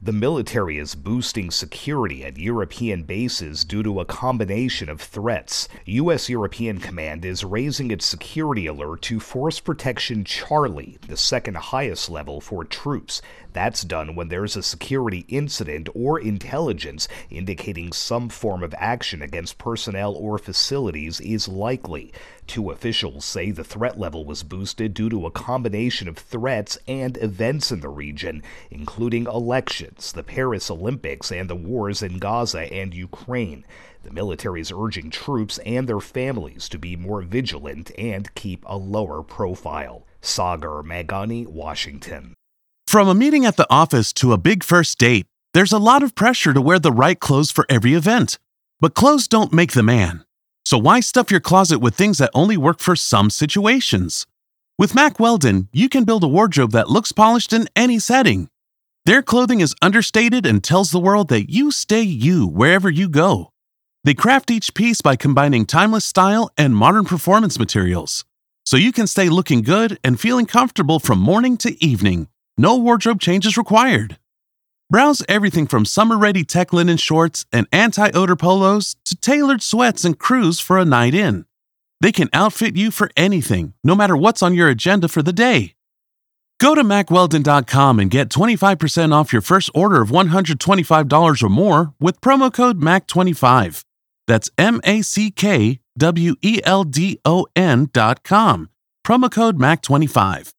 The military is boosting security at European bases due to a combination of threats. U.S. European Command is raising its security alert to Force Protection Charlie, the second highest level for troops. That's done when there's a security incident or intelligence indicating some form of action against personnel or facilities is likely. Two officials say the threat level was boosted due to a combination of threats and events in the region, including elections, the Paris Olympics, and the wars in Gaza and Ukraine. The military is urging troops and their families to be more vigilant and keep a lower profile. Sagar Meghani, Washington. From a meeting at the office to a big first date, there's a lot of pressure to wear the right clothes for every event. But clothes don't make the man. So why stuff your closet with things that only work for some situations? With Mack Weldon, you can build a wardrobe that looks polished in any setting. Their clothing is understated and tells the world that you stay you wherever you go. They craft each piece by combining timeless style and modern performance materials, so you can stay looking good and feeling comfortable from morning to evening. No wardrobe changes required. Browse everything from summer-ready tech linen shorts and anti-odor polos to tailored sweats and crews for a night in. They can outfit you for anything, no matter what's on your agenda for the day. Go to MackWeldon.com and get 25% off your first order of $125 or more with promo code MACK25. That's MackWeldon.com. Promo code MACK25.